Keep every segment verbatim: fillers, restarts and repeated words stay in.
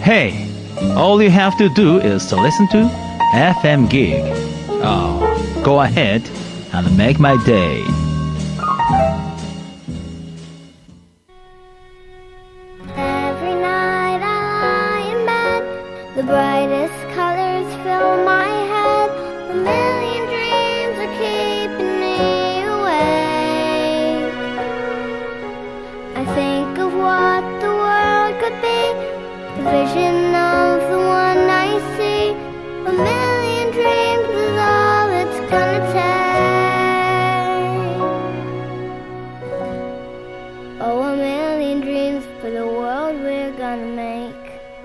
Hey, all you have to do is to listen to エフエム Gig. Oh, go ahead and make my day. Every night I lie in bed, the brightest colors fill my head. A million dreams are keeping me awake. I think of what the world could be, the vision of the one I see. A million dreams is all it's gonna take. Oh, a million dreams for the world we're gonna make.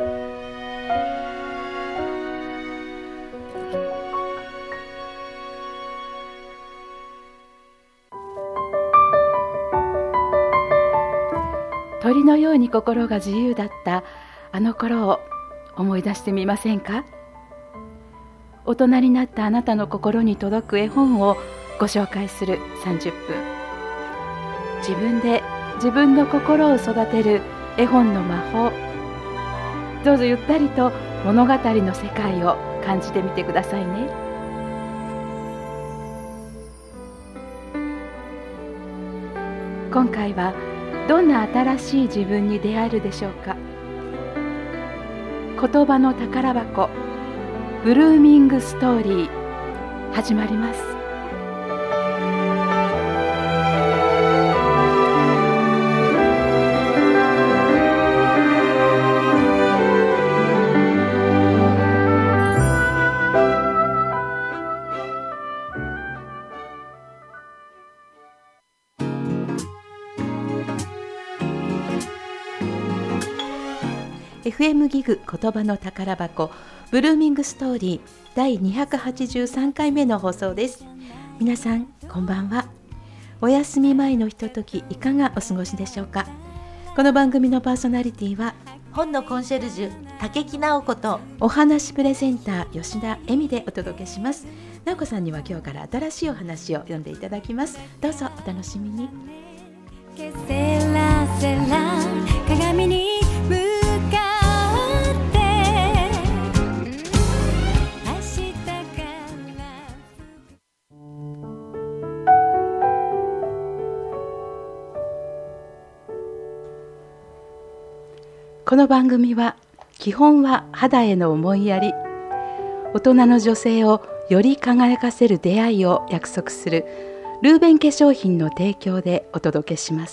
「鳥のように心が自由だったあの頃を思い出してみませんか？大人になったあなたの心に届く絵本をご紹介するさんじゅっぷん。自分で自分の心を育てる絵本の魔法。どうぞゆったりと物語の世界を感じてみてくださいね。今回はどんな新しい自分に出会えるでしょうか。言葉の宝箱ブルーミングストーリー始まります。エフエム ギグ言葉の宝箱ブルーミングストーリーだいにひゃくはちじゅうさんかいめの放送です。皆さんこんばんは。お休み前のひとときいかがお過ごしでしょうか。この番組のパーソナリティは本のコンシェルジュ竹木直子とお話プレゼンター吉田恵美でお届けします。直子さんには今日から新しいお話を読んでいただきます。どうぞお楽しみに。 セラセラ鏡に向かって明日からこの番組は基本は肌への思いやり、大人の女性をより輝かせる出会いを約束するルーベン化粧品の提供でお届けします。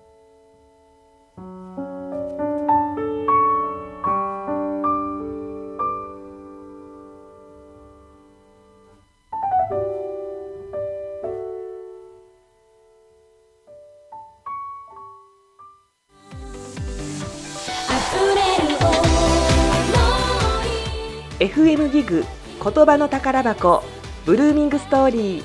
エフエム ギグ言葉の宝箱ブルーミングストーリー。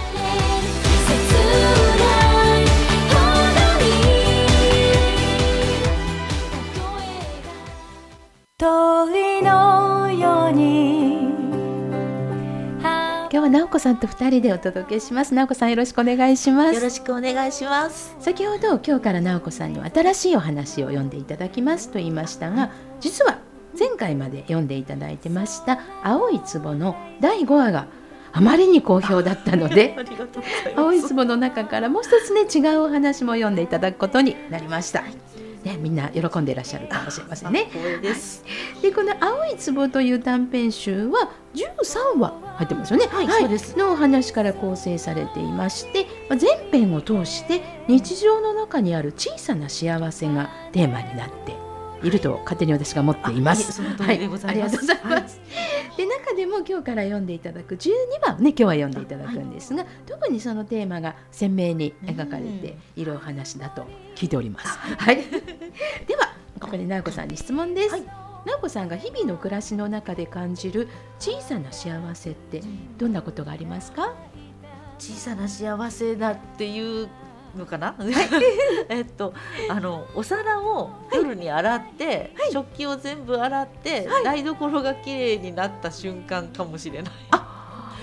鳥のように。 今日は直子さんとふたりでお届けします。直子さんよろしくお願いします。 よろしくお願いします。 先ほど今日から直子さんには新しいお話を読んでいただきますと言いましたが、実は前回まで読んでいただいてました青い壺のだいごわがあまりに好評だったので青い壺の中からもう一つね違うお話も読んでいただくことになりました、ね、みんな喜んでいらっしゃるかもしれませんね。 光栄です、 はい、でこの青い壺という短編集はじゅうさんわ入ってますよね。 はい、はい、そうですのお話から構成されていまして、全編を通して日常の中にある小さな幸せがテーマになっていると勝手に私が持っています。 その通りでございます。 はい、ありがとうございます。はい、で中でも今日から読んでいただくじゅうにばんをね今日は読んでいただくんですが、はい、特にそのテーマが鮮明に描かれているお話だと聞いております。はい、ではここで直子さんに質問です。はい、直子さんが日々の暮らしの中で感じる小さな幸せってどんなことがありますか？ 小さな幸せだっていうのかな、はい、えっとあのお皿を夜に洗って、はい、食器を全部洗って、はい、台所がきれいになった瞬間かもしれない。 あ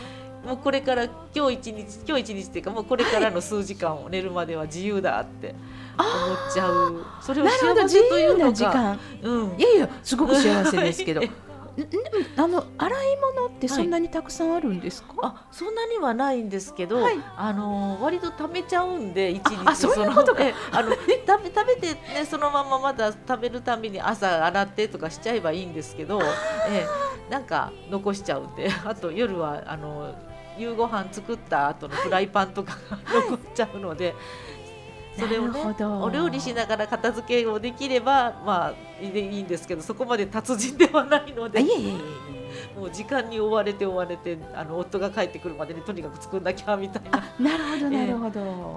もうこれから今日一日今日一日っていうかもうこれからの数時間を寝るまでは自由だって思っちゃう。それをなるほど、 幸自せというの由な時が、 間。 うん、 いやいや、すごく幸せですけど。 はいんんあの洗い物ってそんなにたくさんあるんですか？ あ、そんなにはないんですけど、 はいあの割と貯めちゃうんで一日あそういうことかのえあの食べ食べて、ね、そのまままた食べるために朝洗ってとかしちゃえばいいんですけど、えなんか残しちゃうんで、あと夜はあの夕ご飯作った後のフライパンとかが、はい、残っちゃうので。それをね、お料理しながら片付けをできればまあいいんですけど、そこまで達人ではないので、 いえいえいえ、 もう時間に追われて追われて、あの夫が帰ってくるまでにとにかく作んなきゃみたいな。 なるほどなるほど、 はい、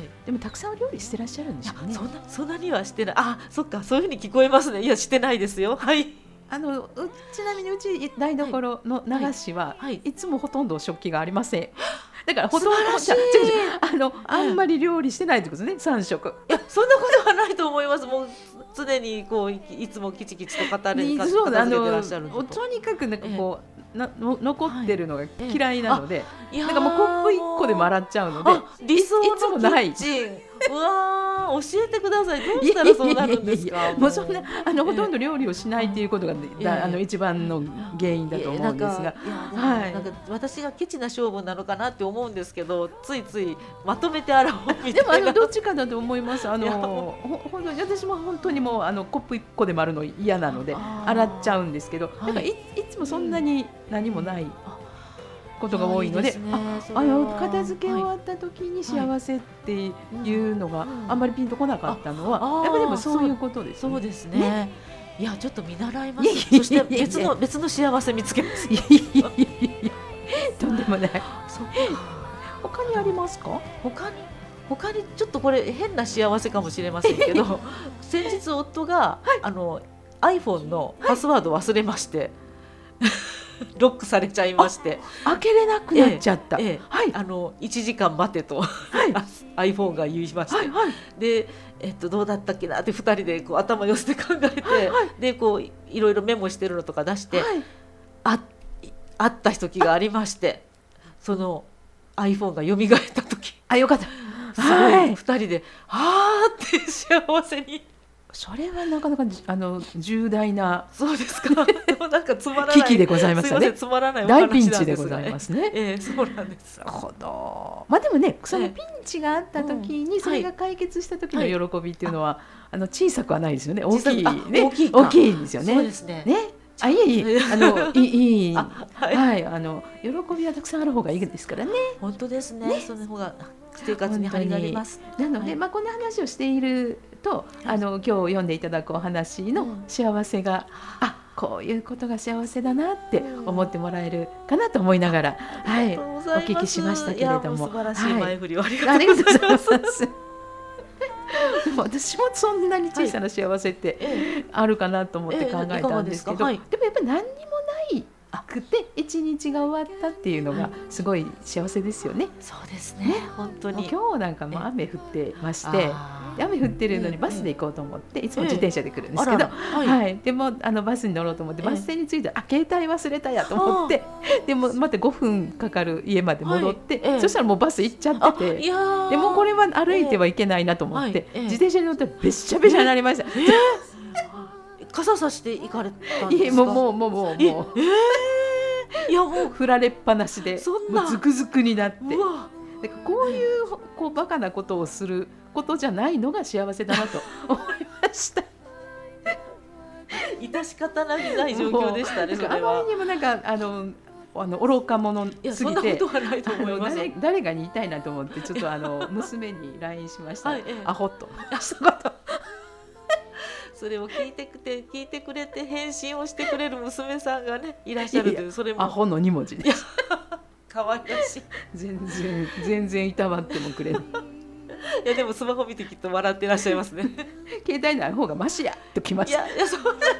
でもたくさんお料理してらっしゃるんでしょうね。 そんなそんなにはしてない。あ、そっか、そういうふうに聞こえますね。いや、してないですよ。はい。 あのうちなみにうち台所の流しは、 はいはい、 いつもほとんど食器がありません。だからほとんど素晴らしい。 あのあんまり料理してないってことですね。さん食。 いや、そんなことはないと思います。もう常にこう い, いつもキチキチと語れに片付けてらっしゃるのと。 とにかくなんかこう、ええ、なの残ってるのが嫌いなので、 ええ、 なんかもうコップいっこでも洗っちゃうので、 理想のいつもないキッチン。うわー、教えてください。どうしたらそうなるんですか。 いやいやいやいや、もうそんなあのほとんど料理をしないということが、ね、だあの一番の原因だと思うんですが、 はい、なんか私がケチな性分なのかなって思うんですけど、ついついまとめて洗おうみたいな。 でもあのどっちかだと思います。あのほ本当に私も本当にもうあのコップいっこでもあるの嫌なので洗っちゃうんですけど、なんか い, いつもそんなに何もないことが多いので、 ね、 ああの片付け終わった時に幸せっていうのがあんまりピンとこなかったのは、やっぱりでもそういうことですね。 そうですね。ね、いや、ちょっと見習います。そして別の別の幸せ見つけます。 いやいやいやいや、とんでもない。 そう他にありますか？ 他に他にちょっとこれ変な幸せかもしれませんけど、先日夫が、はい、あの iPhone のパスワード忘れまして。はいロックされちゃいまして、 開けれなくなっちゃった、 ええええ、はい、あのいちじかん待てと、はい、iPhone が言いまして、はいはい、で、えっと、どうだったっけなってふたりでこう頭寄せて考えて、はいはい、でこういろいろメモしてるのとか出して、はい、ああった時がありまして、その iPhone が蘇った時、 あ、よかった、 すごいふたりではーって幸せに。 それはなかなかあの重大な、 そうですか。でもなんかつまらない危機でございましたね。 つまらないお話なんですが、 大ピンチでございますね。 ええ、そうなんです。 なるほど。まあでもね、そのピンチがあった時に、それが解決した時の喜びっていうのは、あの小さくはないですよね。大きいね、大きい大きいんですよね。 そうですね。 ね。あ、いえいえ、あのいいいい、はい、はい、あの喜びはたくさんある方がいいですからね。 本当ですね。ね、その方が生活に張りがあります。 なので、はい、まあこんな話をしていると、あの今日読んでいただくお話の幸せが、うん、あ、こういうことが幸せだなって思ってもらえるかなと思いながら、うん、はい、お聞きしましたけれども、 素晴らしい前振りをありがとうございます。 はい、 でも私もそんなに小さな幸せってあるかなと思って考えたんですけど、でもやっぱり何にもないくて一日が終わったっていうのがすごい幸せですよね。 そうですね。本当に。 今日なんかも雨降ってまして、雨降ってるのにバスで行こうと思っていつも自転車で来るんですけど、はい。でもあのバスに乗ろうと思ってバス停に着いたら、あ、携帯忘れたやと思って、でもまたごふんかかる家まで戻って、そしたらもうバス行っちゃってて、でもこれは歩いてはいけないなと思って自転車に乗ってべっしゃべしゃになりました。 傘さして行かれたんですか？ いえ、もうもうもうもうもう、えー、いやもう振られっぱなしでもうズクズクになって、だからこういうこうバカなことをすることじゃないのが幸せだなと思いました。 致し方ない状況でしたね。それはあまりにもなんかあのあの愚か者すぎて、 そんなことはないと思います。 誰, 誰がに言いたいなと思ってちょっとあの娘に ライン しました。はい、ええ、アホっと一言それを聞いてくて聞いてくれて返信をしてくれる娘さんがねいらっしゃるという、それもアホのに文字です。 可愛らしい。 全然全然いたわってもくれない。 いやでもスマホ見てきっと笑ってらっしゃいますね。 携帯ない方がマシやときました。 いやいやそう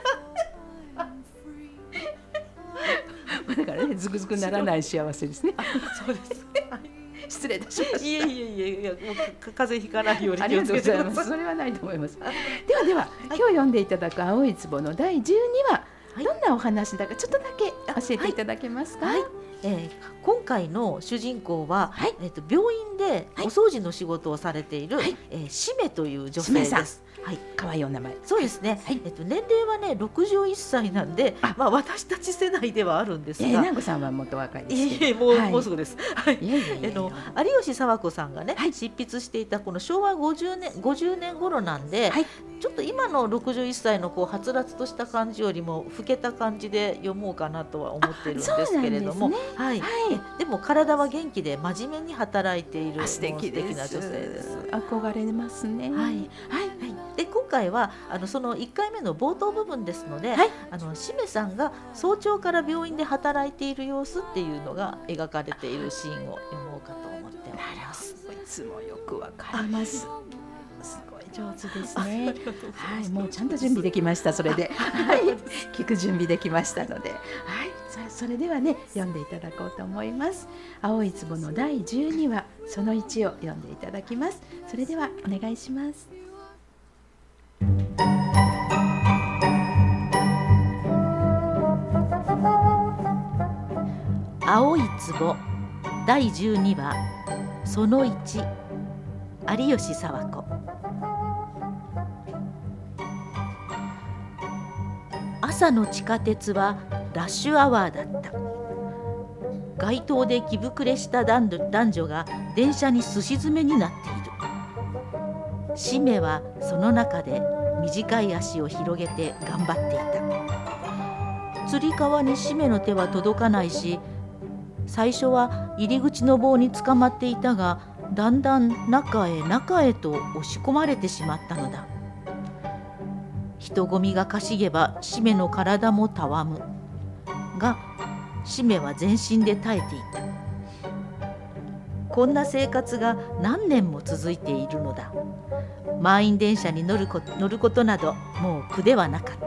だからね、ズクズクならない幸せですね。 そうです。 失礼いたしました。 いえいえいえいや、もう風邪ひかないように気をつけてください。それはないと思います。ではでは、はい、今日読んでいただく青い壺のだいじゅうにわ、はい、どんなお話だかちょっとだけ教えていただけますか？ はいはい、 えー、今回の主人公は、 はい、 えー、と病院でお掃除の仕事をされている、はい、えー、しめという女性です。 はい、可愛いお名前。 そうですね、はい、えっと、年齢はねろくじゅういっさいなんで、あ、まあ、私たち世代ではあるんですが、 えー、南子さんはもっと若いですけど、 いえいえ、もう、はい、もうすぐです、はい、いやいやいやいや、あの有吉佐和子さんがね、はい、執筆していたこのしょうわごじゅうねん、ごじゅうねん頃なんで、はい、ちょっと今のろくじゅういっさいのこうはつらつとした感じよりも老けた感じで読もうかなとは思ってるんですけれども、ね、はい、はい、でも体は元気で真面目に働いている素敵な女性です。 憧れますね。はい、はい、 はい、で今回はあのそのいっかいめの冒頭部分ですので、はい、あのしめさんが早朝から病院で働いている様子っていうのが描かれているシーンを読もうかと思っております。 いつもよくわかります。すごい上手ですね。はい、もうちゃんと準備できました。それで、はい、聞く準備できましたので、はい、それではね、読んでいただこうと思います。青い壺のだいじゅうにわそのいちを読んでいただきます。それではお願いします。 青い壺だいじゅうにわそのいち、有吉佐和子。朝の地下鉄はラッシュアワーだった。街頭で着膨れした男女が電車にすし詰めになっている。しめはその中で短い足を広げて頑張っていた。つり革にしめの手は届かないし、最初は入り口の棒につかまっていたが、だんだん中へ中へと押し込まれてしまったのだ。人混みがかしげばしめの体もたわむが、しめは全身で耐えていた。こんな生活が何年も続いているのだ。満員電車に乗るこ、乗ることなどもう苦ではなかった。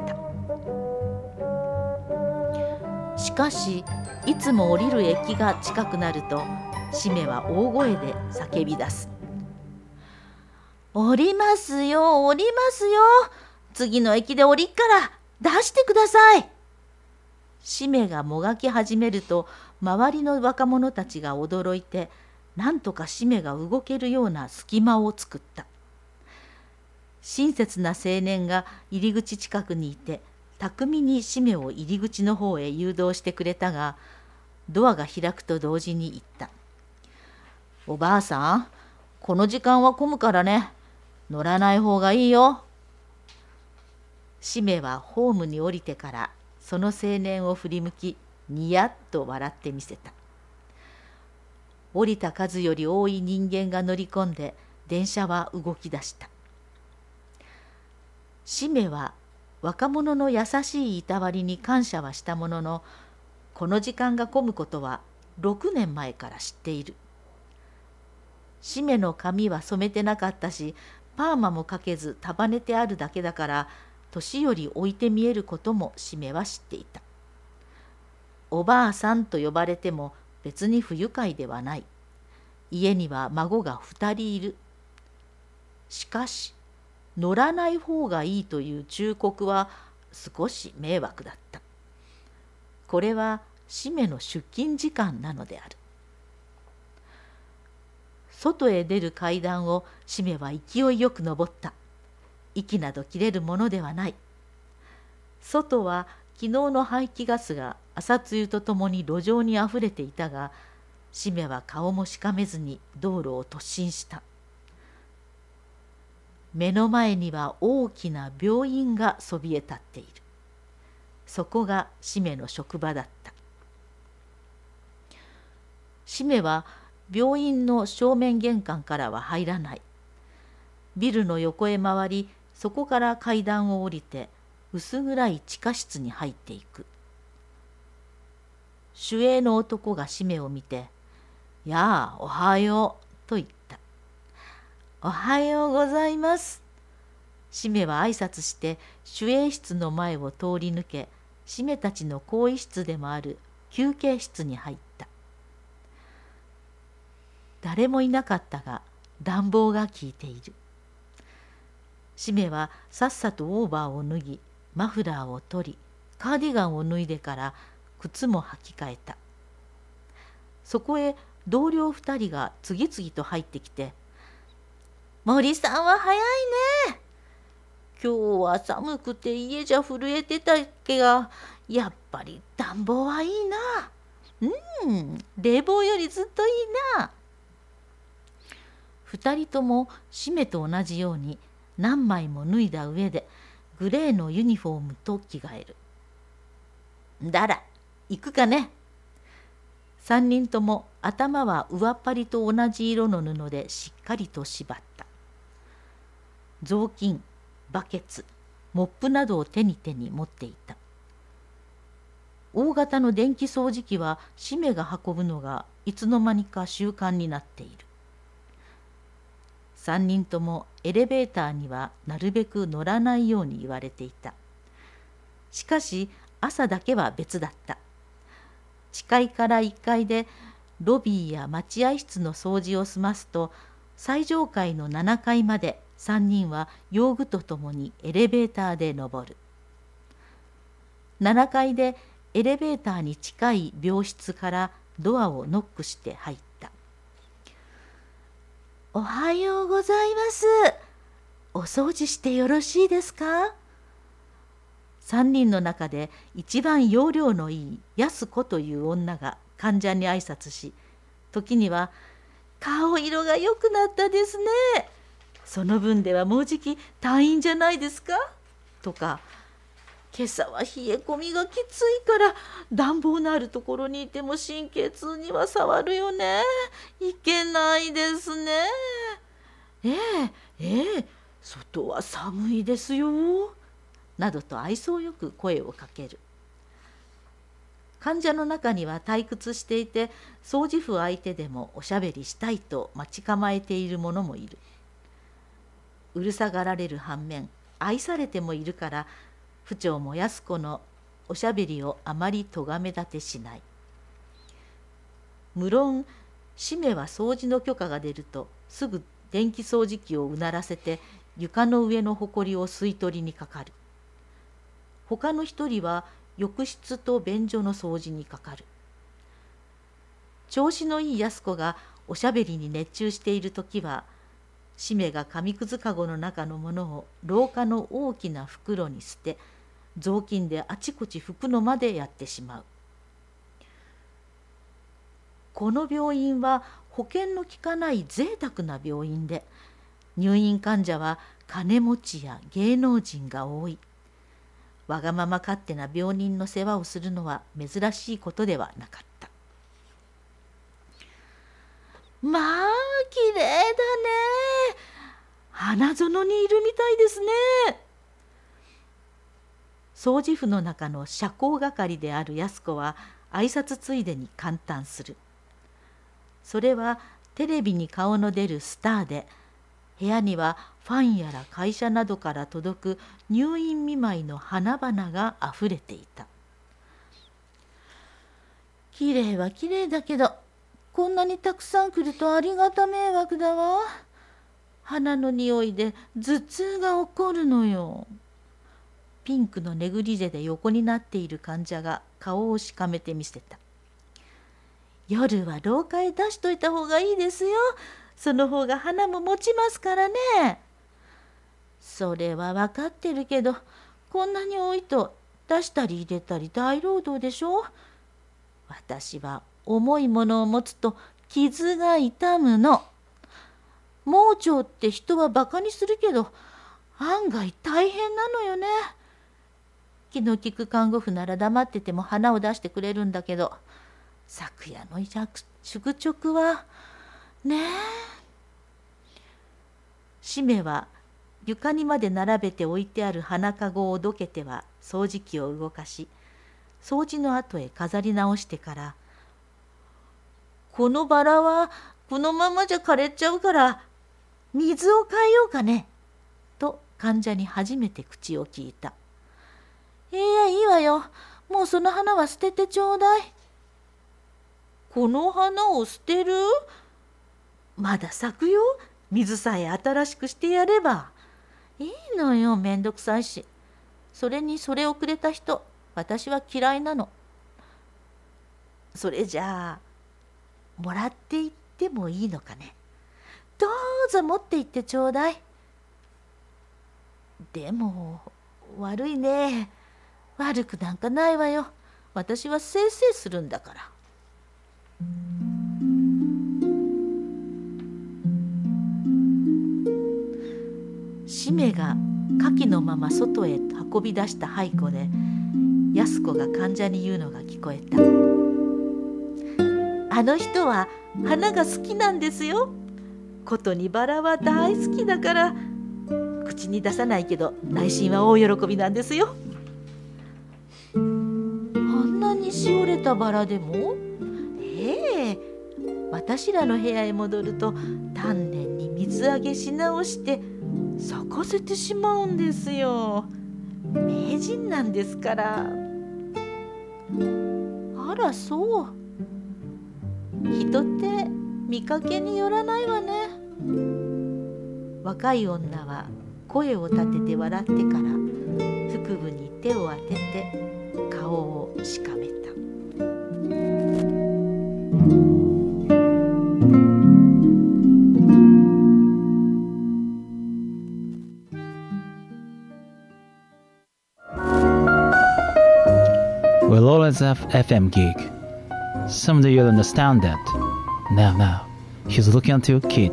しかしいつも降りる駅が近くなると、しめは大声で叫び出す。降りますよ、降りますよ。次の駅で降りっから出してください。しめがもがき始めると、周りの若者たちが驚いて、なんとかしめが動けるような隙間を作った。親切な青年が入り口近くにいて、巧みにしめを入り口の方へ誘導してくれたが、ドアが開くと同時に言った。おばあさん、この時間は混むからね。乗らない方がいいよ。しめはホームに降りてからその青年を振り向き、にやっと笑ってみせた。降りた数より多い人間が乗り込んで、電車は動き出した。しめは若者の優しいいたわりに感謝はしたものの、この時間が混むことはろくねんまえから知っている。しめの髪は染めてなかったし、パーマもかけず束ねてあるだけだから、年より置いて見えることもしめは知っていた。おばあさんと呼ばれても別に不愉快ではない。家には孫が二人いる。しかし、乗らない方がいいという忠告は少し迷惑だった。これはしめの出勤時間なのである。外へ出る階段をしめは勢いよく登った。息など切れるものではない。外は昨日の排気ガスが朝露とともに路上にあふれていたが、しめは顔もしかめずに道路を突進した。目の前には大きな病院がそびえ立っている。そこがしめの職場だった。しめは病院の正面玄関からは入らない。ビルの横へ回り、そこから階段を降りて薄暗い地下室に入っていく。守衛の男がしめを見て、やあ、おはよう、と言った。おはようございます。しめは挨拶して守衛室の前を通り抜け、しめたちの更衣室でもある休憩室に入った。誰もいなかったが、暖房が効いている。しめはさっさとオーバーを脱ぎ、マフラーを取り、カーディガンを脱いでから靴も履き替えた。 そこへ同僚二人が次々と入ってきて、森さんは早いね。今日は寒くて家じゃ震えてたけが、やっぱり暖房はいいな。うん、冷房よりずっといいな。二人ともシメと同じように何枚も脱いだ上でグレーのユニフォームと着替える。だら、行くかね。三人とも頭は上っ張りと同じ色の布でしっかりと縛った。雑巾、バケツ、モップなどを手に手に持っていた。大型の電気掃除機はシメが運ぶのがいつの間にか習慣になっている。三人ともエレベーターにはなるべく乗らないように言われていた。しかし朝だけは別だった。地階からいっかいでロビーや待合室の掃除を済ますと、最上階のななかいまでさんにんは用具とともにエレベーターで登る。ななかいでエレベーターに近い病室からドアをノックして入った。おはようございます。お掃除してよろしいですか。三人の中で一番要領のいい安子という女が患者に挨拶し、時には顔色が良くなったですね。その分ではもうじき退院じゃないですかとか、今朝は冷え込みがきついから暖房のあるところにいても神経痛には触るよね。いけないですね。ええええ、外は寒いですよ。などと愛想よく声をかける。患者の中には退屈していて、掃除婦相手でもおしゃべりしたいと待ち構えている者もいる。うるさがられる反面、愛されてもいるから、婦長も安子のおしゃべりをあまりとがめ立てしない。無論シメは掃除の許可が出るとすぐ電気掃除機をうならせて床の上のほこりを吸い取りにかかる。他の一人は浴室と便所の掃除にかかる。調子のいい安子がおしゃべりに熱中しているときは、シメが紙くずかごの中のものを廊下の大きな袋に捨て、雑巾であちこち拭くのまでやってしまう。この病院は保険の効かない贅沢な病院で、入院患者は金持ちや芸能人が多い。わがまま勝手な病人の世話をするのは珍しいことではなかった。まあきれいだね。花園にいるみたいですね。掃除婦の中の社交係である安子は挨拶ついでに感嘆する。それはテレビに顔の出るスターで、部屋にはファンやら会社などから届く入院見舞いの花々があふれていた。きれいはきれいだけど、こんなにたくさん来るとありがた迷惑だわ。花の匂いで頭痛が起こるのよ。ピンクのネグリジェで横になっている患者が顔をしかめてみせた。夜は廊下へ出しといた方がいいですよ。その方が花も持ちますからね。それは分かってるけど、こんなに多いと出したり入れたり大労働でしょ。私は重いものを持つと傷が痛むの。盲腸って人はバカにするけど、案外大変なのよね。気の利く看護婦なら黙ってても花を出してくれるんだけど、昨夜の宿直はねえ。シメは床にまで並べて置いてある花かごをどけては掃除機を動かし、掃除の後へ飾り直してから、このバラはこのままじゃ枯れちゃうから水を変えようかね、と患者に初めて口を聞いた。いやいいわよ、もうその花は捨ててちょうだい。この花を捨てる？まだ咲くよ。水さえ新しくしてやれば。いいのよ、めんどくさいし。それにそれをくれた人、私は嫌いなの。それじゃあもらっていってもいいのかね。どうぞ持って行ってちょうだい。でも悪いね。悪くなんかないわよ。私はせいせいするんだから。しめがカキのまま外へ運び出した背後で安子が患者に言うのが聞こえた。あの人は花が好きなんですよ。ことにバラは大好きだから口に出さないけど内心は大喜びなんですよ。あんなにしおれたバラでも、ええ、私らの部屋へ戻ると丹念に水揚げし直して咲かせてしまうんですよ。名人なんですから。あらそう。人って見かけによらないわね。若い女は声を立てて笑ってから腹部に手を当てて顔をしかめた。 We'll always have F M gig. Someday you'll understand that. Now, now, he's looking at you, kid.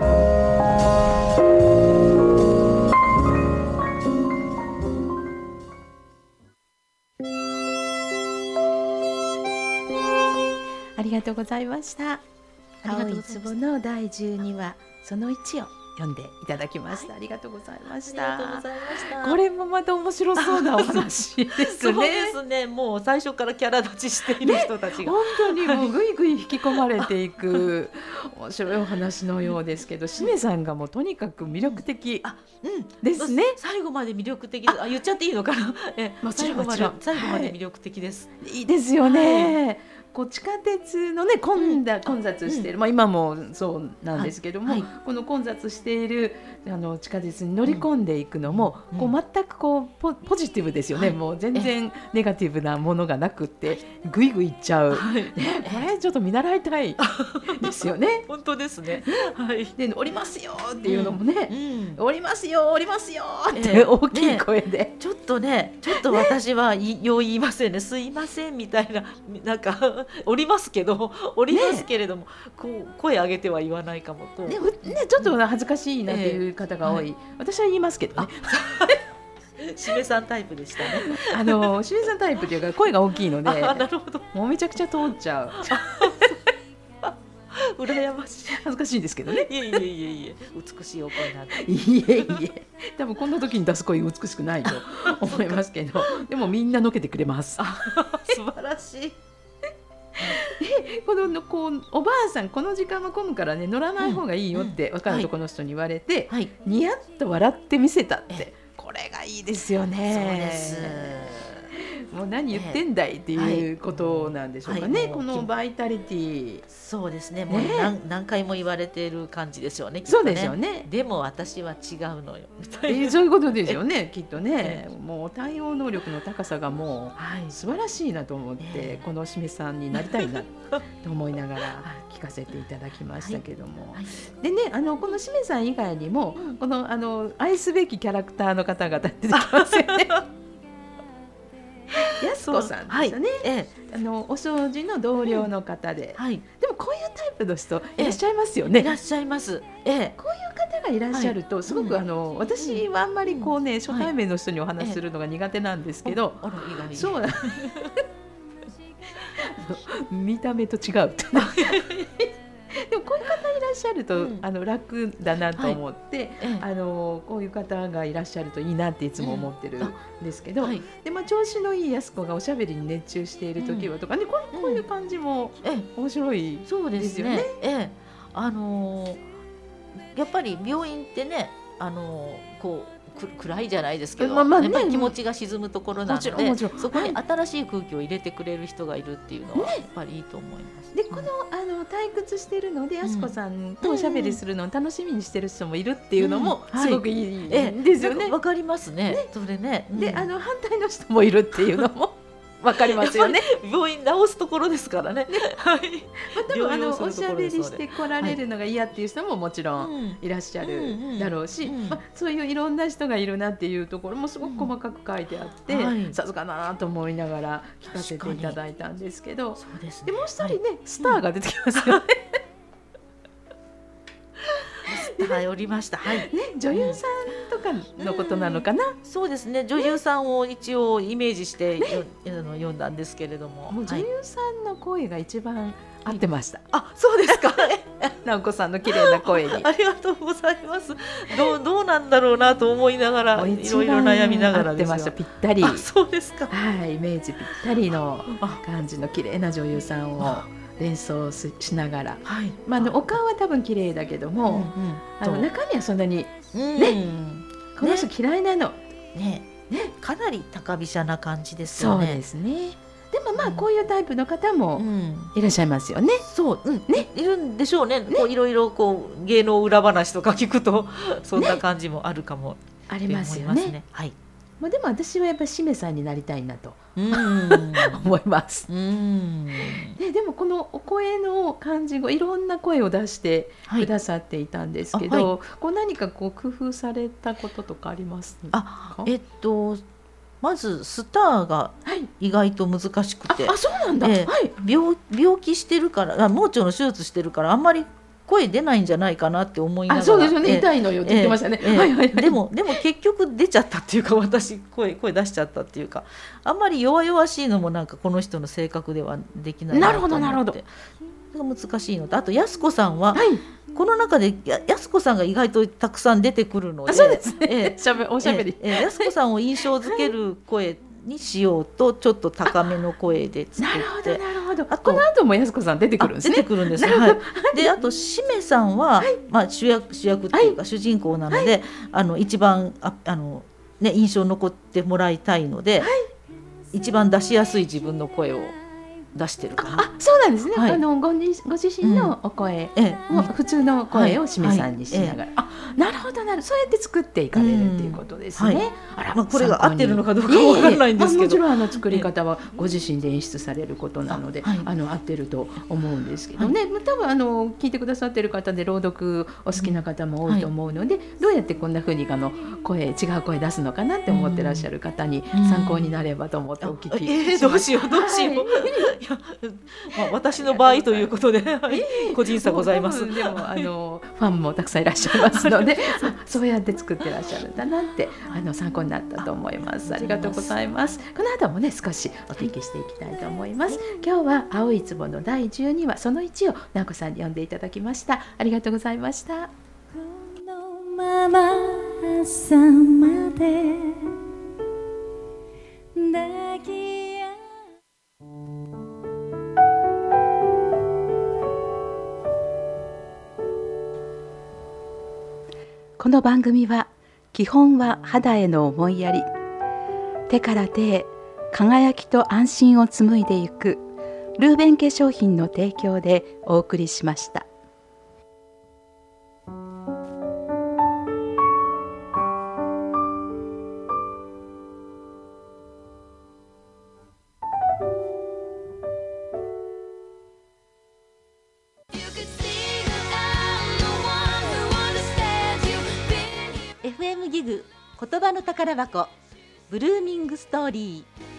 ありがとうございました。 ありがとうございました青い壺のだいじゅうにわそのいちを読んでいただきました、はい、ありがとうございました。 ありがとうございました。 これもまた面白そうなお話ですね。 そうですね。もう最初からキャラ立ちしている人たちが、 ね、本当にもうぐいぐい引き込まれていく面白いお話のようですけど、しめさんがもうとにかく魅力的ですね。 最後まで魅力的です。あ、言っちゃっていいのかな。え、 もちろん最後までもちろん最後まで魅力的です。 いいですよね。 はい、 こう地下鉄のね混雑、混雑している、うん、まあ、今もそうなんですけども、 はい、 この混雑しているあの地下鉄に乗り込んでいくのも、うん、こう全くこう ポ, ポジティブですよね、はい、もう全然ネガティブなものがなくってぐいぐいいっちゃう、はい、ね、これちょっと見習いたいですよね。 本当ですね。はい、 で降りますよっていうのもね、 うんうん、 降りますよ降りますよって大きい声で、 ね、ちょっとねちょっと私は、ね、よう言いませんね。すいませんみたいな、なんか降りますけど降りますけれども、ね、こう声上げては言わないかもこう、 ねね、ちょっと恥ずかしいなっていう方が多い、えーはい、私は言いますけどね。 しめさんタイプでしたね。 あのしめさんタイプというか声が大きいので、 あ、なるほど、 もうめちゃくちゃ通っちゃう。 羨ましい。 恥ずかしいですけどね。 いえいえいえいえ、美しいお声なんで。 いえいえ、多分こんな時に出す声美しくないと思いますけど、でもみんなのけてくれます。 素晴らしい。 でこのこうおばあさんこの時間は混むからね乗らない方がいいよって若い男の人に言われて、 はいはい、 ニヤッと笑ってみせたって、これがいいですよね。 そうです。 もう何言ってんだいっていうことなんでしょうかね、 はいはい、 このバイタリティ。 そうですね、もう 何,、ね、何回も言われている感じですよね。 そうですよね。 でも私は違うのよみたいな、そういうことですよね。きっとね、もう対応能力の高さがもう素晴らしいなと思って、はい、このしめさんになりたいなと思いながら聞かせていただきましたけども、はいはい、でね、あのこのしめさん以外にも、うん、このあの愛すべきキャラクターの方々出てきますよね。やすこさんですよね、はい、ええ、あのお掃除の同僚の方で、うん、はい、でもこういうタイプの人いらっしゃいますよね。 ええ、いらっしゃいます、ええ、 こういう方がいらっしゃると、はい、すごく、うん、あの私はあんまりこうね、うん、初対面の人にお話しするのが苦手なんですけど、 はい、あら意外にそうな見た目と違うでもこういう方いらっしゃると、うん、あの楽だなと思って、はい、あのこういう方がいらっしゃるといいなっていつも思ってるんですけど、うん、はい、でまあ、調子のいいやす子がおしゃべりに熱中している時はとかね、こう、こういう感じも面白いですよね。そうですね、 ええ、あのー、やっぱり病院ってね、あのー、こう暗いじゃないですけど、まあまあね、やっぱり気持ちが沈むところなので、そこに新しい空気を入れてくれる人がいるっていうのはやっぱりいいと思います、 ね、でこの、あの退屈してるのでやすこさんとおしゃべりするのを楽しみにしてる人もいるっていうのもすごくいいですよね。 わかりますね、ね、それね、 うん、であの反対の人もいるっていうのもわかりますよね。 病院治すところですからね。はい。 まあ、多分あの療養するおしゃべりところですのでして来られるのが嫌っていう人ももちろんいらっしゃるだろうし、 うんうんうんまあ、そういういろんな人がいるなっていうところもすごく細かく書いてあって、 うんはいさすがだなと思いながら聞かせていただいたんですけど、 そうですね。 でもう一人ね、 はいスターが出てきますよね。 はいおりました。はい。 ね、女優さんとかのことなのかな。 そうですね。女優さんを一応イメージしてよ、あの読んだんですけれども。 もう女はい優さんの声が一番合ってました。 あ、そうですか。 直子さんの綺麗な声に。 ありがとうございます。どうどうなんだろうなと思いながら、 もうい一番ろいろ悩みながらですよ合ってました。ぴったり。 あ、そうですか。 はい、イメージぴったりのあ、 感じの綺麗な女優さんを連想ししながら、 はい。 まあ、あのお顔は多分綺麗だけども、あの中身はそんなにね、 この人嫌いなの、 ね、ね、かなり高飛車な感じですそうよね。 ですね。でもまあうんこういうタイプの方もうん。 いらっしゃいますよね。 そう、うん、ね、いるんでしょうね。こういろいろこう芸能裏話とか聞くと、そんな感じもあるかもありってますよね。 思いますね。はい。 まあでも私はやっぱりしめさんになりたいなとうん。 思います。 うん。 ね、でもこのお声の感じがいろんな声を出してはいくださっていたんですけあど、こう何かこう工夫されたこととかありますか？ あ、えっとまずスターがはい。 意外と難しくて、 あ、あそうなんだ。 ええはい。 病病気してるから、あ、盲腸の手術してるからあんまり声出ないんじゃないかなって思いながら。 あ、そうですよね。 ええ痛いのよって言ってましたね。 ええはいはいはい。 でもでも結局出ちゃったっていうか、私声声出しちゃったっていうか、あんまり弱々しいのもなんかこの人の性格ではできないなるほどと思ってなるほど。 それが難しいのと、あとやす子さんは、 はい。 この中でややす子さんが意外とたくさん出てくるので、 あ、そうですね。 ええしゃべおしゃべり。 ええええやす子さんを印象づける声にしようとちょっと高めの声で作なるほどって。 なるほど。 あとこの後もやすこさん出てくるんですあ出てね。 くるんですよ。はい。で、あとしめさんは、まあ主役主役っていうか主人公なので、あの一番ああのね印象に残ってもらいたいので、一番出しやすい自分の声を出してるかな。 あ、そうなんですね。 はいあのご自ご自身のお声ええを普通の声をしめさんにしながら、あ、なるほどなる。そうやって作っていかれるっていうことですね。 うんはいあら、 まあこれが参考に合ってるのかどうかわかんないんですけどいえいえまあもちろんあの作り方はご自身で演出されることなので、 あはいあの合ってると思うんですけどね。多分あの聞いてくださってる方で朗読お好きな方も多いと思うので、どうやってこんな風にあの声違う声出すのかなって思ってらっしゃる方に参考になればと思ってお聞きします。 えー、どうしようどうしよう。 はいいや、まあ、私の場合ということで、はい個人差ございます。 もう多分でもあのファンもたくさんいらっしゃいますのでそうそうやって作ってらっしゃるんだなってあの参考になったと思います。ありがとうございます。この後もね少しお聞きしていきたいと思います。今日は青い壺のだいじゅうにわそのいちを直子さんに読んでいただきました。ありがとうございました。 このまま朝まで抱き合うこの番組は基本は肌への思いやり、手から手へ輝きと安心を紡いでいくルーベン化粧品の提供でお送りしました。 エフエム ギグ言葉の宝箱ブルーミングストーリー。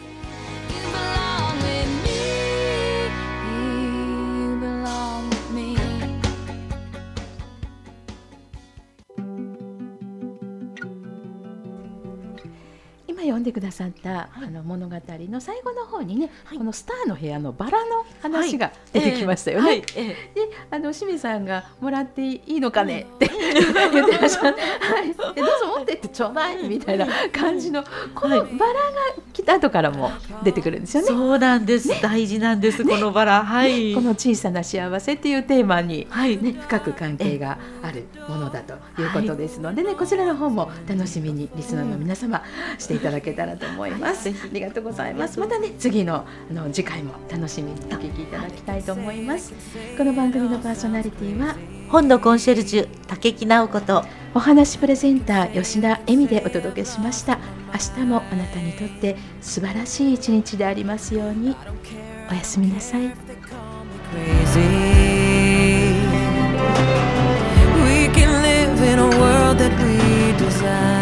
今読んでくださった、はい、あの物語の最後の方にね、はい、このスターの部屋のバラの話が出てきましたよね。はいえーはいえー、であのしめさんがもらっていいのかねって言ってらっしゃって、はい、でどうぞ持ってってちょうだいみたいな感じのこのバラが来た後からも出てくるんですよね。 そうなんです、ね、大事なんです、ね、このバラ、はい、 この小さな幸せっていうテーマに、はいね、深く関係があるものだということですのでね、こちらの方も楽しみにリスナーの皆様していただけたらと思います。ありがとうございます。またね次のあの次回も楽しみにお聞きいただきたいと思います。この番組のパーソナリティは本のコンシェルジュ竹木直子とお話プレゼンター吉田恵美でお届けしました。 明日もあなたにとって素晴らしい一日でありますように。おやすみなさい。 We can live in a world that we desire.